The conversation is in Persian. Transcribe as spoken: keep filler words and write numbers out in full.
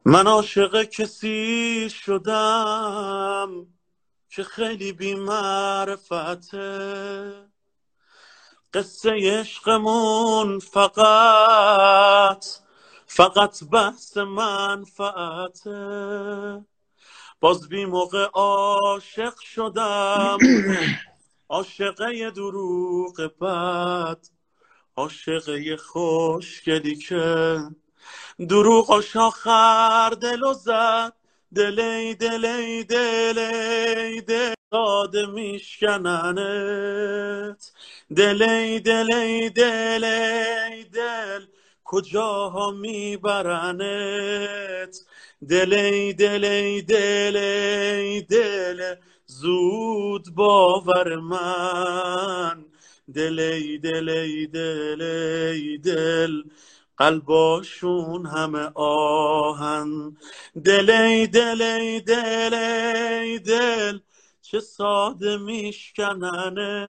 من عاشق کسی شدم که خیلی بی معرفته. قصه عشقمون فقط فقط بحث منفعته. باز بی موقع عاشق شدم، عاشقه دروغ بد، عاشقه خوشگلی که دروغش آخر دلو زد. دلی دلی دلی دل داده میشکننت. دلی دلی دلی دل کجاها میبرنت. دلی دلی دلی دل زود باور من. دلی دلی دلی دل قلباشون همه آهن. دلی دلی دلی دل چه ساده میشکننه.